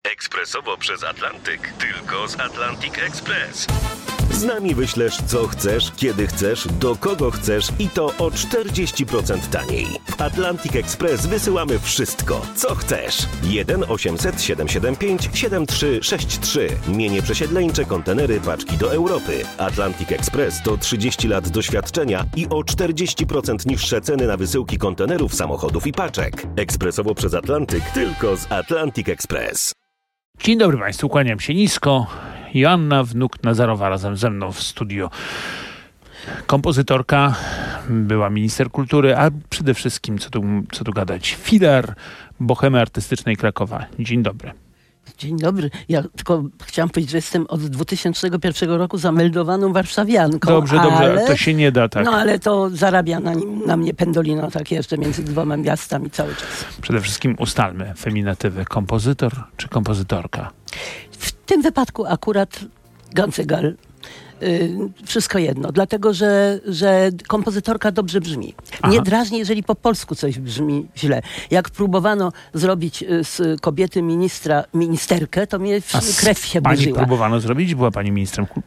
Ekspresowo przez Atlantyk. Tylko z Atlantic Express. Z nami wyślesz co chcesz, kiedy chcesz, do kogo chcesz i to o 40% taniej. W Atlantic Express wysyłamy wszystko, co chcesz. 1 800 775 7363. Mienie przesiedleńcze, kontenery, paczki do Europy. Atlantic Express to 30 lat doświadczenia i o 40% niższe ceny na wysyłki kontenerów, samochodów i paczek. Ekspresowo przez Atlantyk. Tylko z Atlantic Express. Dzień dobry Państwu, kłaniam się nisko. Joanna Wnuk-Nazarowa razem ze mną w studio. Kompozytorka, była minister kultury, a przede wszystkim, co tu gadać, filar Bohemy Artystycznej Krakowa. Dzień dobry. Dzień dobry. Ja tylko chciałam powiedzieć, że jestem od 2001 roku zameldowaną warszawianką. Dobrze, ale to się nie da tak. No ale to zarabia na mnie pendolino tak jeszcze między dwoma miastami cały czas. Przede wszystkim ustalmy feminatywy. Kompozytor czy kompozytorka? W tym wypadku akurat Gancegal. Wszystko jedno, dlatego że kompozytorka dobrze brzmi. Nie drażni, jeżeli po polsku coś brzmi źle. Jak próbowano zrobić z kobiety ministerkę, to mnie krew się burzyła. Pani próbowano zrobić? Była pani ministerką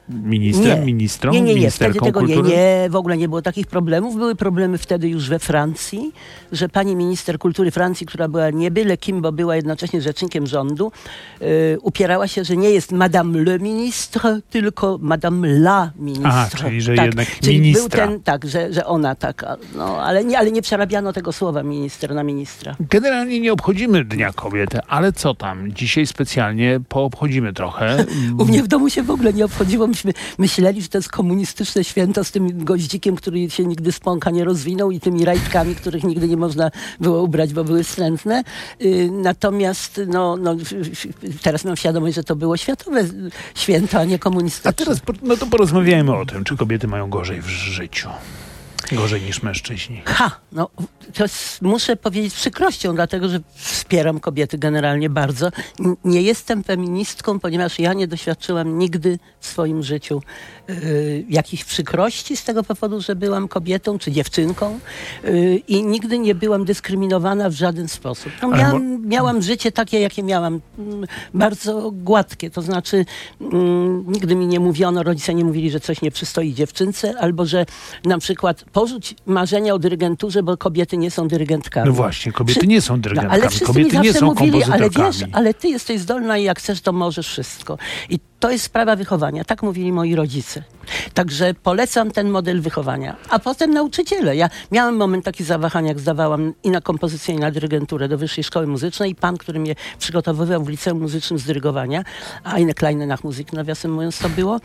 wtedy tego kultury? nie, w ogóle nie było takich problemów. Były problemy wtedy już we Francji, że pani minister kultury Francji, która była nie byle kim, bo była jednocześnie rzecznikiem rządu, upierała się, że nie jest Madame le Ministre, tylko Madame la Ministra. Aha, czyli że jednak ministra. Był ten, że ona taka, no, ale nie przerabiano tego słowa minister na ministra. Generalnie nie obchodzimy Dnia Kobiety, ale co tam? Dzisiaj specjalnie poobchodzimy trochę. U mnie w domu się w ogóle nie obchodziło. Myśmy myśleli, że to jest komunistyczne święto z tym goździkiem, który się nigdy z pąka nie rozwinął i tymi rajtkami, których nigdy nie można było ubrać, bo były wstrętne. Natomiast teraz mam świadomość, że to było światowe święto, a nie komunistyczne. A teraz porozmawiajmy o tym, czy kobiety mają gorzej w życiu. Gorzej niż mężczyźni. To muszę powiedzieć z przykrością, dlatego że wspieram kobiety generalnie bardzo. Nie jestem feministką, ponieważ ja nie doświadczyłam nigdy w swoim życiu jakichś przykrości z tego powodu, że byłam kobietą czy dziewczynką i nigdy nie byłam dyskryminowana w żaden sposób. Miałam życie takie, jakie miałam. Bardzo gładkie, to znaczy nigdy mi nie mówiono, rodzice nie mówili, że coś nie przystoi dziewczynce, albo że na przykład porzuć marzenia o dyrygenturze, bo kobiety nie są dyrygentkami. No właśnie, kobiety nie są dyrygentkami, ale kobiety nie są kompozytorkami. Ale wiesz, ale ty jesteś zdolna i jak chcesz, to możesz wszystko. I to jest sprawa wychowania. Tak mówili moi rodzice. Także polecam ten model wychowania. A potem nauczyciele. Ja miałam moment taki zawahania, jak zdawałam i na kompozycję, i na dyrygenturę do Wyższej Szkoły Muzycznej. Pan, który mnie przygotowywał w Liceum Muzycznym z dyrygowania, eine kleine Nachmusik, nawiasem mówiąc, to było.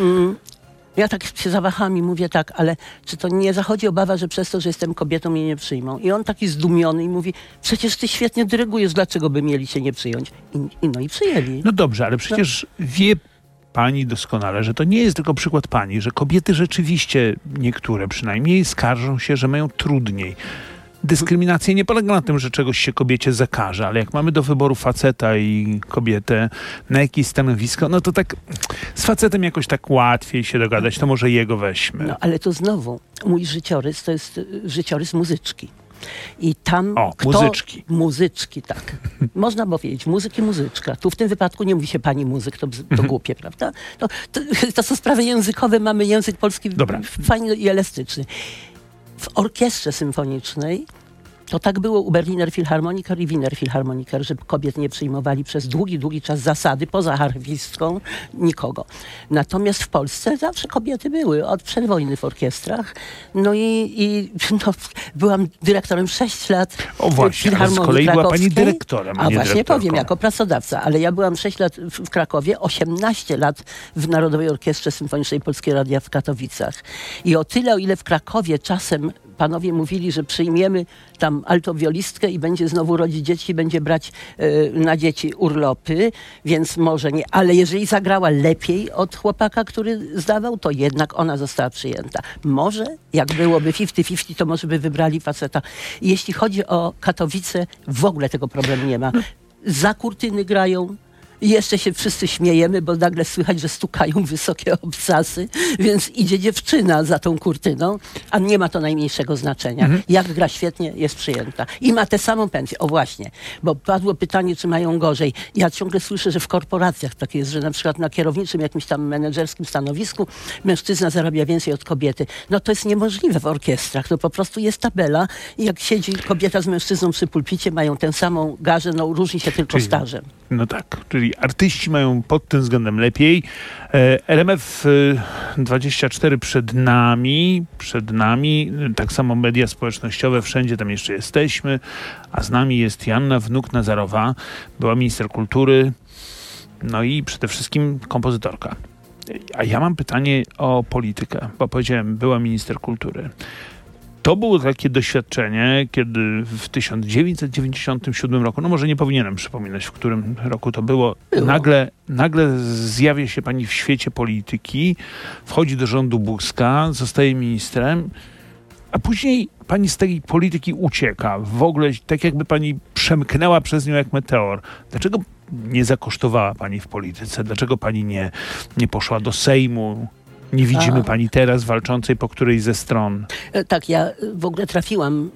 Ja tak się zawahałam i mówię tak, ale czy to nie zachodzi obawa, że przez to, że jestem kobietą, mnie nie przyjmą? I on taki zdumiony i mówi, przecież ty świetnie dyrygujesz, dlaczego by mieli cię nie przyjąć? I przyjęli. No dobrze, ale przecież wie pani doskonale, że to nie jest tylko przykład pani, że kobiety rzeczywiście, niektóre przynajmniej, skarżą się, że mają trudniej. Dyskryminacja nie polega na tym, że czegoś się kobiecie zakaże, ale jak mamy do wyboru faceta i kobietę na jakieś stanowisko, no to tak z facetem jakoś tak łatwiej się dogadać, to może jego weźmy. No ale to znowu, mój życiorys to jest życiorys muzyczki. I tam muzyczki, tak. Można powiedzieć, muzyk i muzyczka. Tu w tym wypadku nie mówi się pani muzyk, to głupie, prawda? To są sprawy językowe, mamy język polski fajny i elastyczny. W orkiestrze symfonicznej to tak było u Berliner Philharmoniker i Wiener Philharmoniker, że kobiet nie przyjmowali przez długi czas zasady, poza harfistką, nikogo. Natomiast w Polsce zawsze kobiety były, od przedwojny w orkiestrach. Byłam dyrektorem 6 lat. O właśnie, ale z kolei była pani dyrektorem, a nie właśnie powiem, jako pracodawca, ale ja byłam 6 lat w Krakowie, 18 lat w Narodowej Orkiestrze Symfonicznej Polskiego Radia w Katowicach. I o tyle, o ile w Krakowie czasem panowie mówili, że przyjmiemy tam altowiolistkę i będzie znowu rodzić dzieci, będzie brać na dzieci urlopy, więc może nie. Ale jeżeli zagrała lepiej od chłopaka, który zdawał, to jednak ona została przyjęta. Może, jak byłoby 50-50, to może by wybrali faceta. I jeśli chodzi o Katowice, w ogóle tego problemu nie ma. Za kurtyny grają, I jeszcze się wszyscy śmiejemy, bo nagle słychać, że stukają wysokie obcasy, więc idzie dziewczyna za tą kurtyną, a nie ma to najmniejszego znaczenia. Jak gra świetnie, jest przyjęta. I ma tę samą pensję. O właśnie, bo padło pytanie, czy mają gorzej. Ja ciągle słyszę, że w korporacjach tak jest, że na przykład na kierowniczym jakimś tam menedżerskim stanowisku mężczyzna zarabia więcej od kobiety. No to jest niemożliwe w orkiestrach. To po prostu jest tabela i jak siedzi kobieta z mężczyzną przy pulpicie, mają tę samą garzę, no różni się tylko stażem. No tak, czyli artyści mają pod tym względem lepiej. RMF 24 przed nami, tak samo media społecznościowe, wszędzie tam jeszcze jesteśmy, a z nami jest Joanna Wnuk-Nazarowa, była minister kultury, no i przede wszystkim kompozytorka. A ja mam pytanie o politykę, bo powiedziałem, była minister kultury. To było takie doświadczenie, kiedy w 1997 roku, no może nie powinienem przypominać, w którym roku to było, nagle zjawia się pani w świecie polityki, wchodzi do rządu Buzka, zostaje ministrem, a później pani z tej polityki ucieka. W ogóle tak jakby pani przemknęła przez nią jak meteor. Dlaczego nie zakosztowała pani w polityce? Dlaczego pani nie poszła do Sejmu? Nie widzimy pani teraz walczącej po którejś ze stron. Tak, ja w ogóle trafiłam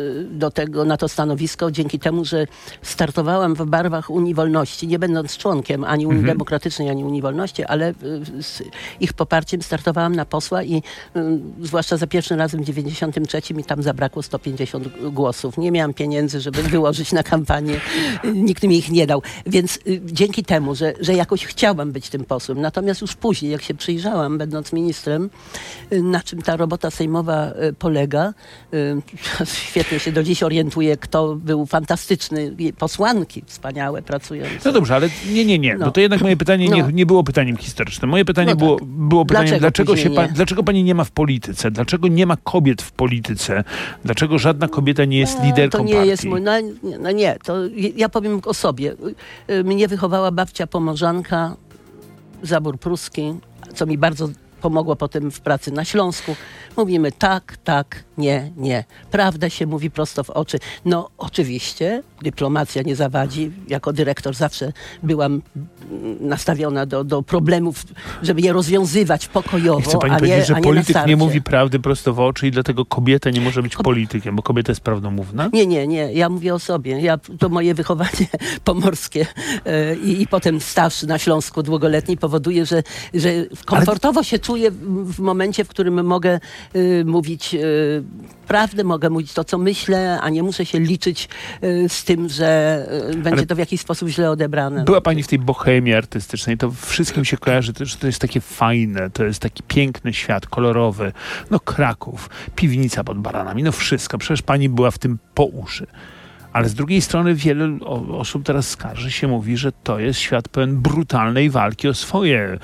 na to stanowisko dzięki temu, że startowałam w barwach Unii Wolności, nie będąc członkiem ani Unii Demokratycznej, ani Unii Wolności, ale z ich poparciem startowałam na posła i zwłaszcza za pierwszym razem w 93 mi tam zabrakło 150 głosów. Nie miałam pieniędzy, żeby wyłożyć na kampanię. Nikt mi ich nie dał. Więc dzięki temu, że jakoś chciałam być tym posłem. Natomiast już później, jak się przyjrzałam, będąc ministrem, na czym ta robota sejmowa polega. Świetnie się do dziś orientuję, kto był fantastyczny. Posłanki wspaniałe, pracujące. No dobrze, ale nie. No to jednak moje pytanie nie było pytaniem historycznym. Moje pytanie było pytaniem, dlaczego pani nie ma w polityce? Dlaczego nie ma kobiet w polityce? Dlaczego żadna kobieta nie jest liderką to nie partii? Jest nie, to ja powiem o sobie. Mnie wychowała babcia Pomorzanka, zabór pruski, co mi bardzo pomogło potem w pracy na Śląsku. Mówimy tak, nie. Prawda się mówi prosto w oczy. No oczywiście, dyplomacja nie zawadzi. Jako dyrektor zawsze byłam nastawiona do problemów, żeby je rozwiązywać pokojowo, I chce pani powiedzieć, że polityk nie mówi prawdy prosto w oczy i dlatego kobieta nie może być politykiem, bo kobieta jest prawdomówna? Nie. Ja mówię o sobie. To moje wychowanie pomorskie i potem staż na Śląsku długoletni powoduje, że komfortowo się czuję w momencie, w którym mogę mówić prawdę, mogę mówić to, co myślę, a nie muszę się liczyć z tym, że będzie to w jakiś sposób źle odebrane. Była pani w tej bohemie artystycznej, to wszystkim się kojarzy, że to jest takie fajne, to jest taki piękny świat, kolorowy. No Kraków, piwnica pod Baranami, no wszystko. Przecież pani była w tym po uszy. Ale z drugiej strony wiele osób teraz skarży się, mówi, że to jest świat pełen brutalnej walki o swoje,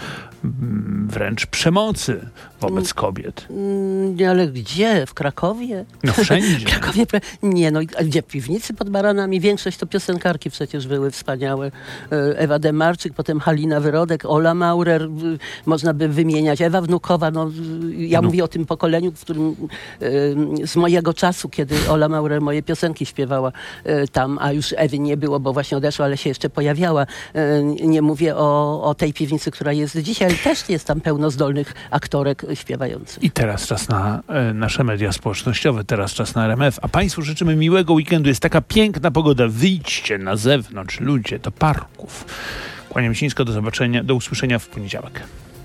wręcz przemocy wobec kobiet. Ale gdzie? W Krakowie? No wszędzie. W Krakowie? Nie, no a gdzie? Piwnicy pod Baranami? Większość to piosenkarki przecież były wspaniałe. Ewa Demarczyk, potem Halina Wyrodek, Ola Maurer, można by wymieniać. Ewa Wnukowa, ja mówię o tym pokoleniu, w którym z mojego czasu, kiedy Ola Maurer moje piosenki śpiewała tam, a już Ewy nie było, bo właśnie odeszła, ale się jeszcze pojawiała. Nie mówię o tej piwnicy, która jest dzisiaj, ale też jest tam pełno zdolnych aktorek śpiewających. I teraz czas na nasze media społecznościowe, teraz czas na RMF. A państwu życzymy miłego weekendu. Jest taka piękna pogoda. Wyjdźcie na zewnątrz, ludzie, do parków. Kłaniam się nisko, do zobaczenia, do usłyszenia w poniedziałek.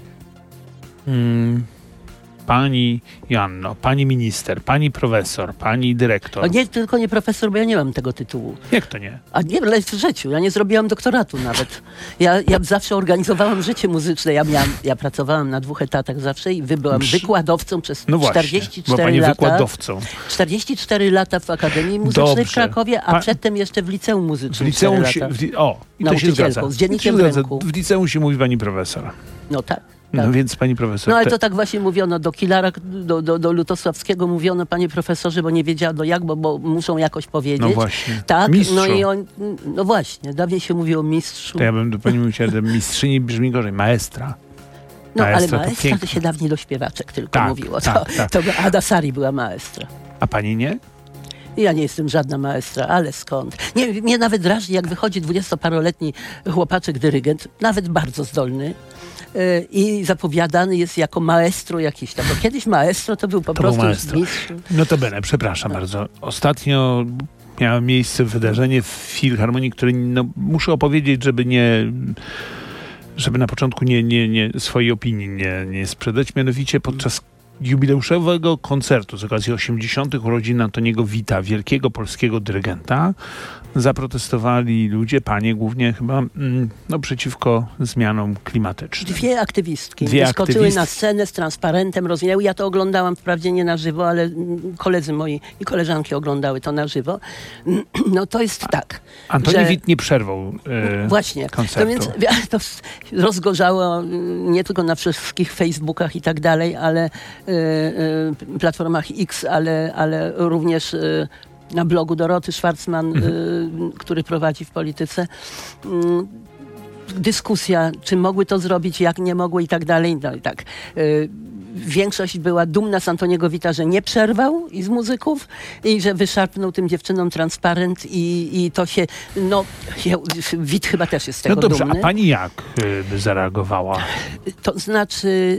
Pani Joanno, pani minister, pani profesor, pani dyrektor. Tylko nie profesor, bo ja nie mam tego tytułu. Jak to nie? A nie, ale w życiu. Ja nie zrobiłam doktoratu nawet. Ja zawsze organizowałam życie muzyczne. Ja pracowałam na 2 etatach zawsze i byłam wykładowcą przez 44 lata. Wykładowcą. 44 lata w Akademii Muzycznej w Krakowie, a przedtem jeszcze w Liceum Muzycznym. W liceum i to się zgadza. Z dziennikiem w ręku. W liceum się mówi pani profesor. No tak. No więc pani profesor. No ale to tak właśnie mówiono do Kilara, do Lutosławskiego mówiono, panie profesorze, bo nie wiedziano jak, bo muszą jakoś powiedzieć. No właśnie. Tak, mistrzu. No właśnie, dawniej się mówiło mistrzu. To ja bym do pani mówił, że mistrzyni brzmi gorzej, maestra. No ale maestra to się dawniej do śpiewaczek tylko mówiło. To Ada Sari była maestra. A pani nie? Ja nie jestem żadna maestra, ale skąd? Mnie nawet drażni, jak wychodzi 20-paroletni chłopaczek dyrygent, nawet bardzo zdolny, i zapowiadany jest jako maestro jakiś tam. Bo kiedyś maestro to był po prostu mistrz. Notabene, przepraszam bardzo. Ostatnio miało miejsce wydarzenie w Filharmonii, które muszę opowiedzieć, żeby na początku swojej opinii nie sprzedać. Mianowicie podczas jubileuszowego koncertu z okazji 80. urodzin Antoniego Wita, wielkiego polskiego dyrygenta, zaprotestowali ludzie, panie głównie chyba, przeciwko zmianom klimatycznym. Dwie aktywistki wyskoczyły na scenę z transparentem, rozwinęły. Ja to oglądałam, wprawdzie nie na żywo, ale koledzy moi i koleżanki oglądały to na żywo. No to jest tak. Antoni Wit nie przerwał właśnie. koncertu. To więc to rozgorzało nie tylko na wszystkich Facebookach i tak dalej, ale platformach X, ale również na blogu Doroty Schwartzman, który prowadzi w Polityce. Dyskusja, czy mogły to zrobić, jak nie mogły i tak dalej. No i tak. Większość była dumna z Antoniego Wita, że nie przerwał i z muzyków i że wyszarpnął tym dziewczynom transparent i to się, Wit chyba też jest z tego dobrze, dumny. A pani jak by zareagowała? To znaczy...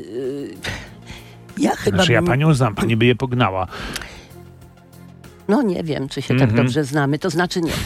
Ja panią znam, pani by je pognała. No nie wiem, czy się tak dobrze znamy. To znaczy nie.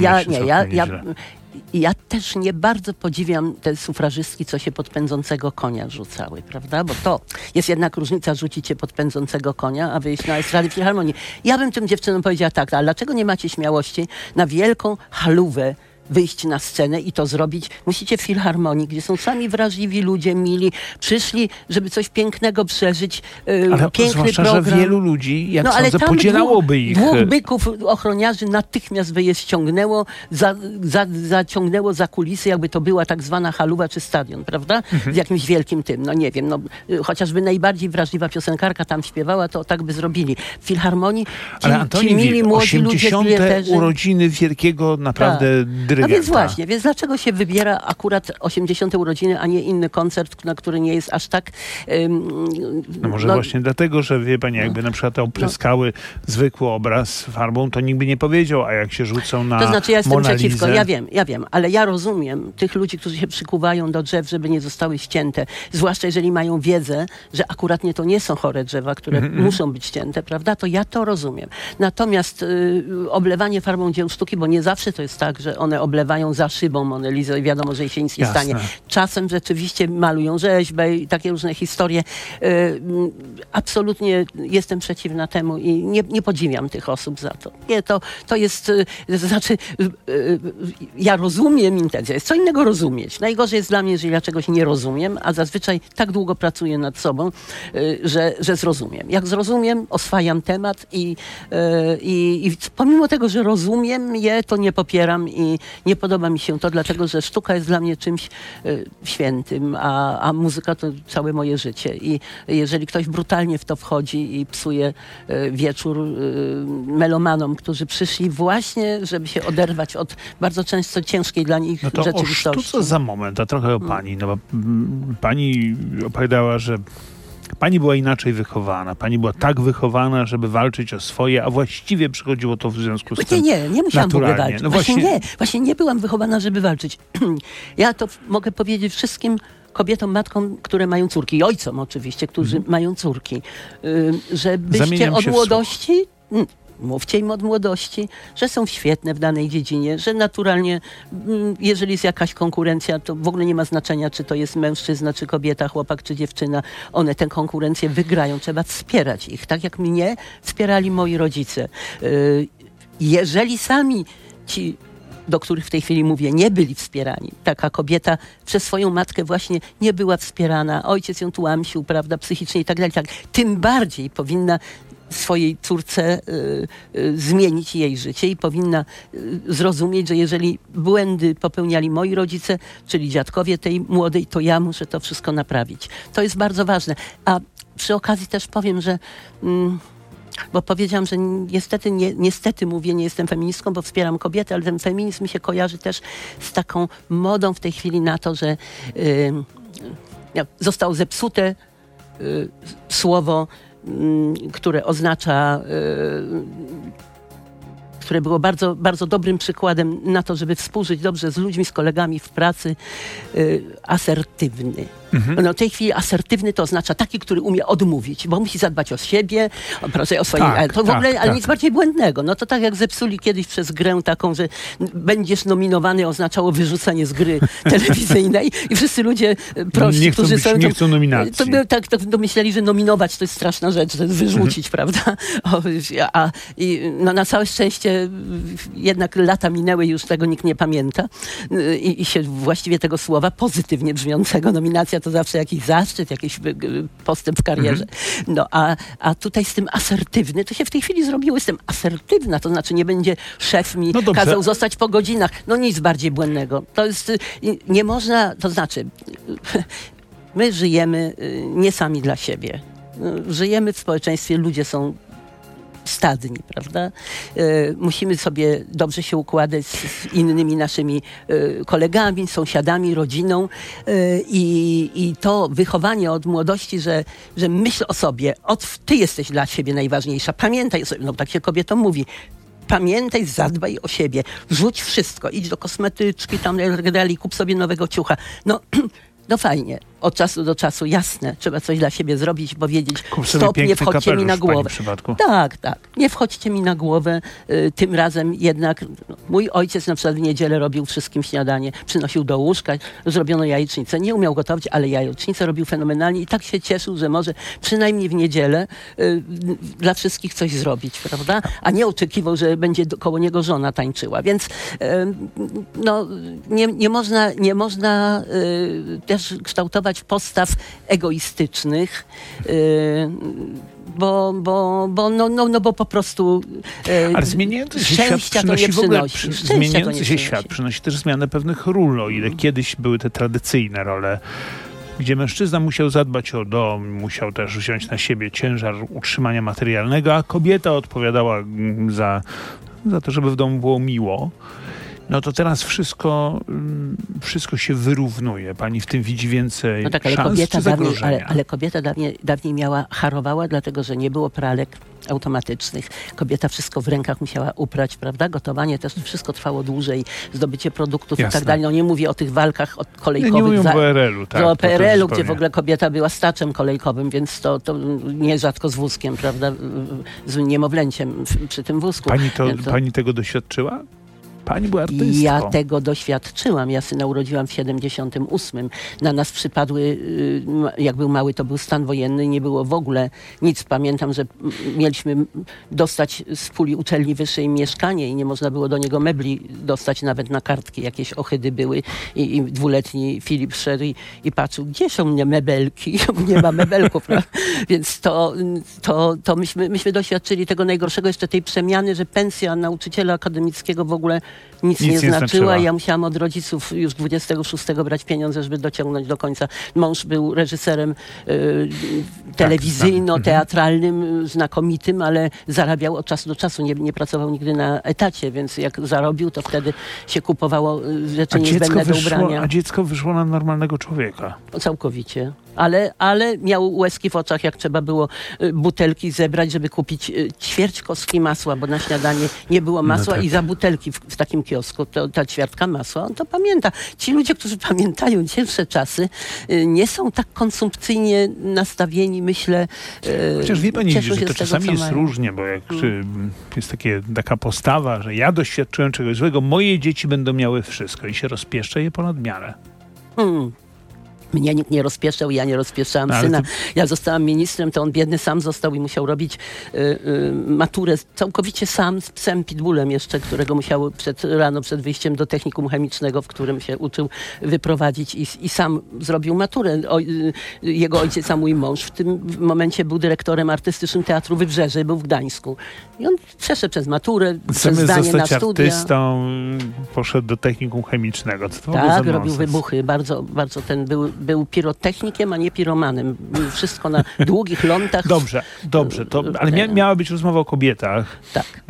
Ja też nie bardzo podziwiam te sufrażystki, co się pod pędzącego konia rzucały, prawda? Bo to jest jednak różnica rzucić się pod pędzącego konia, a wyjść na estradę Filharmonii. Ja bym tym dziewczynom powiedziała tak, ale dlaczego nie macie śmiałości na wielką halówę wyjść na scenę i to zrobić? Musicie w Filharmonii, gdzie są sami wrażliwi ludzie, mili, przyszli, żeby coś pięknego przeżyć, ale piękny zwłaszcza, program. Że wielu ludzi, jak sądzę, podzielałoby ich. Dwóch byków ochroniarzy natychmiast by je ściągnęło, zaciągnęło za kulisy, jakby to była tak zwana haluwa czy stadion, prawda? Z jakimś wielkim tym, nie wiem, chociażby najbardziej wrażliwa piosenkarka tam śpiewała, to tak by zrobili. W Filharmonii ci mili młodzi ludzie, urodziny wielkiego naprawdę dyrygenta. No więc właśnie, więc dlaczego się wybiera akurat 80. urodziny, a nie inny koncert, na który nie jest aż tak... może właśnie dlatego, że wie pani, jakby na przykład opryskały zwykły obraz farbą, to nikt by nie powiedział, a jak się rzucą na To znaczy ja jestem Monalizę... przeciwko, ja wiem, ale ja rozumiem tych ludzi, którzy się przykuwają do drzew, żeby nie zostały ścięte, zwłaszcza jeżeli mają wiedzę, że akurat to nie są chore drzewa, które muszą być ścięte, prawda, to ja to rozumiem. Natomiast oblewanie farbą dzieł sztuki, bo nie zawsze to jest tak, że one oblewają za szybą Monę Lizę i wiadomo, że jej się nic nie stanie. Czasem rzeczywiście malują rzeźbę i takie różne historie. Absolutnie jestem przeciwna temu i nie podziwiam tych osób za to. Nie, to jest, znaczy ja rozumiem intencję. Jest co innego rozumieć. Najgorzej jest dla mnie, jeżeli ja czegoś nie rozumiem, a zazwyczaj tak długo pracuję nad sobą, że zrozumiem. Jak zrozumiem, oswajam temat i pomimo tego, że rozumiem je, to nie popieram i nie podoba mi się to, dlatego że sztuka jest dla mnie czymś świętym, a muzyka to całe moje życie. I jeżeli ktoś brutalnie w to wchodzi i psuje wieczór melomanom, którzy przyszli właśnie, żeby się oderwać od bardzo często ciężkiej dla nich rzeczywistości. O sztuce za moment, a trochę o pani. No bo pani opowiadała, że pani była inaczej wychowana. Pani była tak wychowana, żeby walczyć o swoje, a właściwie przychodziło to w związku z tym Nie musiałam w ogóle walczyć. No właśnie nie byłam wychowana, żeby walczyć. Ja to mogę powiedzieć wszystkim kobietom, matkom, które mają córki i ojcom oczywiście, którzy mają córki, żebyście od młodości... Mówcie im od młodości, że są świetne w danej dziedzinie, że naturalnie, jeżeli jest jakaś konkurencja, to w ogóle nie ma znaczenia, czy to jest mężczyzna, czy kobieta, chłopak, czy dziewczyna. One tę konkurencję wygrają. Trzeba wspierać ich, tak jak mnie wspierali moi rodzice. Jeżeli sami ci, do których w tej chwili mówię, nie byli wspierani. Taka kobieta przez swoją matkę właśnie nie była wspierana. Ojciec ją tłamsił, prawda, psychicznie i tak dalej. Tym bardziej powinna swojej córce zmienić jej życie i powinna zrozumieć, że jeżeli błędy popełniali moi rodzice, czyli dziadkowie tej młodej, to ja muszę to wszystko naprawić. To jest bardzo ważne. A przy okazji też powiem, że bo powiedziałam, że niestety mówię, nie jestem feministką, bo wspieram kobiety, ale ten feminizm mi się kojarzy też z taką modą w tej chwili na to, że zostało zepsute słowo, które oznacza które było bardzo, bardzo dobrym przykładem na to, żeby współżyć dobrze z ludźmi, z kolegami w pracy, asertywny. No, w tej chwili asertywny to oznacza taki, który umie odmówić, bo musi zadbać o siebie, o swoje, ale nic bardziej błędnego. No to tak jak zepsuli kiedyś przez grę taką, że będziesz nominowany oznaczało wyrzucenie z gry telewizyjnej i wszyscy ludzie prości, którzy nie chcą nominacji. To tak myśleli, że nominować to jest straszna rzecz, że wyrzucić, prawda? Na całe szczęście jednak lata minęły i już tego nikt nie pamięta i się właściwie tego słowa pozytywnie brzmiącego nominacja to zawsze jakiś zaszczyt, jakiś postęp w karierze. No a tutaj z tym asertywny, to się w tej chwili zrobiło, jestem asertywna, to znaczy nie będzie szef mi kazał zostać po godzinach. No nic bardziej błędnego. To jest, nie można, to znaczy my żyjemy nie sami dla siebie. Żyjemy w społeczeństwie, ludzie są stadni, prawda? Musimy sobie dobrze się układać z innymi naszymi kolegami, sąsiadami, rodziną i to wychowanie od młodości, że myśl o sobie, ty jesteś dla siebie najważniejsza, pamiętaj o sobie, no tak się kobietom mówi, pamiętaj, zadbaj o siebie, rzuć wszystko, idź do kosmetyczki, tam dalej, kup sobie nowego ciucha. No fajnie, od czasu do czasu, jasne, trzeba coś dla siebie zrobić, powiedzieć, stop, nie wchodźcie mi na głowę. Tak, nie wchodźcie mi na głowę. Tym razem jednak mój ojciec na przykład w niedzielę robił wszystkim śniadanie, przynosił do łóżka, zrobiono jajecznicę. Nie umiał gotować, ale jajecznicę robił fenomenalnie i tak się cieszył, że może przynajmniej w niedzielę dla wszystkich coś zrobić, prawda? A nie oczekiwał, że będzie koło niego żona tańczyła. Więc nie można też kształtować postaw egoistycznych, bo po prostu ale zmieniający się świat przynosi też zmianę pewnych ról, o ile kiedyś były te tradycyjne role, gdzie mężczyzna musiał zadbać o dom, musiał też wziąć na siebie ciężar utrzymania materialnego, a kobieta odpowiadała za to, żeby w domu było miło. No to teraz wszystko się wyrównuje. Pani w tym widzi więcej szans czy zagrożenia? Ale kobieta dawniej harowała, dlatego że nie było pralek automatycznych. Kobieta wszystko w rękach musiała uprać, prawda? Gotowanie też wszystko trwało dłużej, zdobycie produktów i tak dalej. No nie mówię o tych walkach kolejkowych. Nie mówię o PRL-u, tak. O PRL-u, gdzie w ogóle kobieta była staczem kolejkowym, więc to nierzadko z wózkiem, prawda? Z niemowlęciem przy tym wózku. Pani tego doświadczyła? Pani była artystką. Ja tego doświadczyłam. Ja syna urodziłam w 78. Na nas przypadły, jak był mały, to był stan wojenny, nie było w ogóle nic. Pamiętam, że mieliśmy dostać z puli uczelni wyższej mieszkanie i nie można było do niego mebli dostać, nawet na kartki jakieś ohydy były. I dwuletni Filip szedł i patrzył, gdzie są mnie mebelki? Nie ma mebelków. Więc to myśmy doświadczyli tego najgorszego, jeszcze tej przemiany, że pensja nauczyciela akademickiego w ogóle nic nie znaczyła. Ja musiałam od rodziców już 26 brać pieniądze, żeby dociągnąć do końca. Mąż był reżyserem telewizyjno-teatralnym, znakomitym, ale zarabiał od czasu do czasu. Nie pracował nigdy na etacie, więc jak zarobił, to wtedy się kupowało rzeczy niezbędne do ubrania. A dziecko wyszło na normalnego człowieka. Całkowicie. Ale miał łezki w oczach, jak trzeba było butelki zebrać, żeby kupić ćwierć kostki masła, bo na śniadanie nie było masła i za butelki w takim kiosku, ta ćwiartka masła, on to pamięta. Ci ludzie, którzy pamiętają cięższe czasy, nie są tak konsumpcyjnie nastawieni, myślę. Chociaż wie pani, że to czasami jest różnie, bo jak jest taka postawa, że ja doświadczyłem czegoś złego, moje dzieci będą miały wszystko i się rozpieszcza je ponad miarę. Mnie nikt nie rozpieszczał, ja nie rozpieszczałam syna. Ja zostałam ministrem, to on biedny sam został i musiał robić maturę całkowicie sam z psem Pitbullem jeszcze, którego musiał rano przed wyjściem do technikum chemicznego, w którym się uczył, wyprowadzić i sam zrobił maturę. Jego ojciec, a mój mąż w tym momencie był dyrektorem artystycznym Teatru Wybrzeże, był w Gdańsku. I on przeszedł przez maturę, przez zdanie na studia. Artystą poszedł do technikum chemicznego. Co to tak, robił wybuchy. Bardzo, bardzo był pirotechnikiem, a nie piromanem. Wszystko na długich lądach. Dobrze. Ale miała być rozmowa o kobietach. Tak.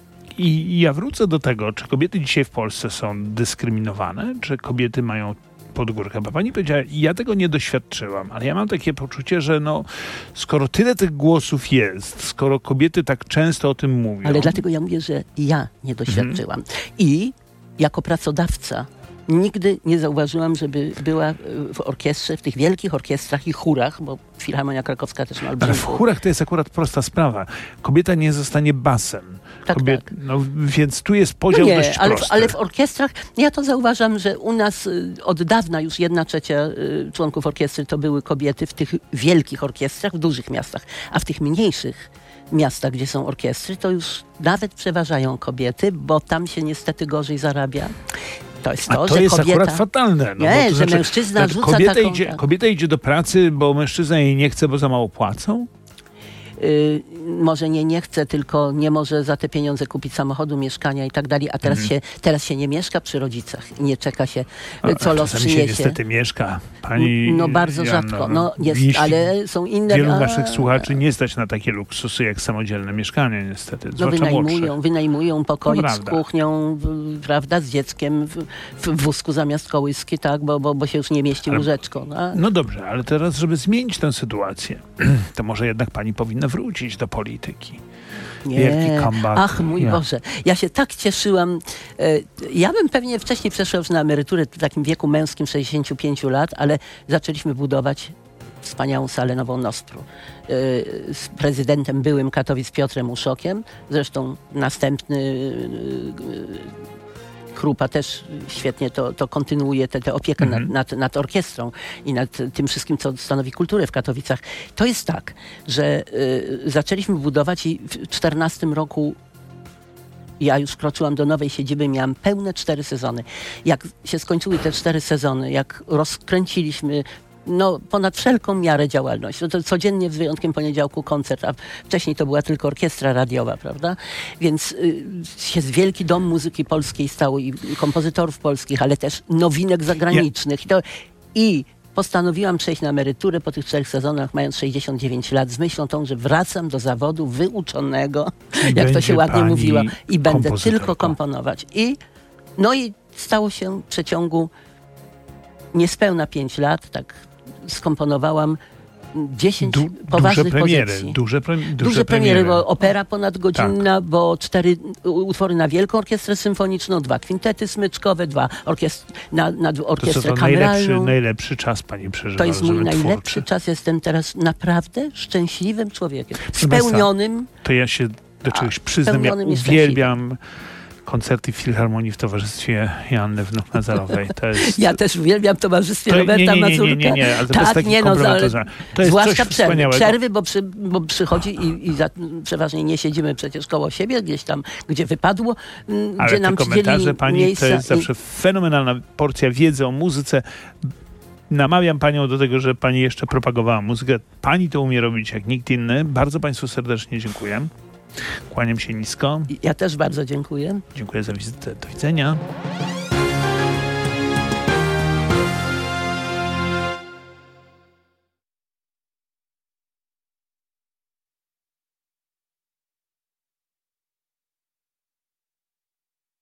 I ja wrócę do tego, czy kobiety dzisiaj w Polsce są dyskryminowane? Czy kobiety mają pod górkę, bo pani powiedziała, ja tego nie doświadczyłam, ale ja mam takie poczucie, że skoro tyle tych głosów jest, skoro kobiety tak często o tym mówią... Ale dlatego ja mówię, że ja nie doświadczyłam. I jako pracodawca nigdy nie zauważyłam, żeby była w orkiestrze, w tych wielkich orkiestrach i chórach, bo Filharmonia Krakowska też ma Ale olbrzymi w chórach to jest akurat prosta sprawa. Kobieta nie zostanie basem. Tak. Więc tu jest podział dość prosty. Ale w orkiestrach, ja to zauważam, że u nas od dawna już 1/3 członków orkiestry to były kobiety w tych wielkich orkiestrach, w dużych miastach, a w tych mniejszych miastach, gdzie są orkiestry, to już nawet przeważają kobiety, bo tam się niestety gorzej zarabia. To jest to, że jest kobieta... akurat fatalne. Nie, że mężczyzna rzuca kobieta idzie do pracy, bo mężczyzna jej nie chce, bo za mało płacą? Może nie chce, tylko nie może za te pieniądze kupić samochodu, mieszkania i tak dalej, a teraz się nie mieszka przy rodzicach i nie czeka się, co los przyniesie. Się niestety mieszka. Pani bardzo rzadko. Ale są inne... Wielu naszych słuchaczy nie stać na takie luksusy jak samodzielne mieszkanie, niestety. Wynajmują pokoik z kuchnią, prawda, z dzieckiem w wózku zamiast kołyski, tak, bo się już nie mieści łóżeczko. No dobrze, ale teraz, żeby zmienić tę sytuację, to może jednak pani powinna wrócić do polityki. Nie. Ach, mój Boże. Ja się tak cieszyłam. Ja bym pewnie wcześniej przeszła już na emeryturę w takim wieku męskim 65 lat, ale zaczęliśmy budować wspaniałą salę Nową Nostru. Z prezydentem byłym Katowic Piotrem Uszokiem. Zresztą następny Krupa też świetnie to kontynuuje, tę opiekę nad orkiestrą i nad tym wszystkim, co stanowi kulturę w Katowicach. To jest tak, że zaczęliśmy budować i w 2014 roku ja już kroczyłam do nowej siedziby, miałam pełne 4 sezony. Jak się skończyły te 4 sezony, jak rozkręciliśmy ponad wszelką miarę działalność. To codziennie z wyjątkiem poniedziałku koncert, a wcześniej to była tylko orkiestra radiowa, prawda? Więc się wielki dom muzyki polskiej stał i kompozytorów polskich, ale też nowinek zagranicznych. I postanowiłam przejść na emeryturę po tych 4 sezonach, mając 69 lat, z myślą tą, że wracam do zawodu wyuczonego, jak to się ładnie mówiło, i będę tylko komponować. I stało się w przeciągu niespełna 5 lat, tak skomponowałam 10 poważnych pozycji. Duże premiery, bo opera ponadgodzinna, bo 4 utwory na Wielką Orkiestrę Symfoniczną, 2 kwintety smyczkowe, 2 na orkiestrę kameralną. Najlepszy czas pani przeżywa. To jest mój najlepszy czas. Jestem teraz naprawdę szczęśliwym człowiekiem. Spełnionym. To ja się do czegoś przyznam. Ja uwielbiam koncerty w Filharmonii w towarzystwie Joanny Wnuk-Nazarowej. Ja też uwielbiam towarzystwie Roberta Mazurka. Nie, ale to jest taki komplement. To jest zwłaszcza coś wspaniałego. Przerwy, bo przychodzi i przeważnie nie siedzimy przecież koło siebie, gdzieś tam, gdzie wypadło, ale gdzie nam komentarze pani miejsca to jest zawsze fenomenalna porcja wiedzy o muzyce. Namawiam panią do tego, że pani jeszcze propagowała muzykę. Pani to umie robić jak nikt inny. Bardzo państwu serdecznie dziękuję. Kłaniam się nisko. Ja też bardzo dziękuję. Dziękuję za wizytę. Do widzenia.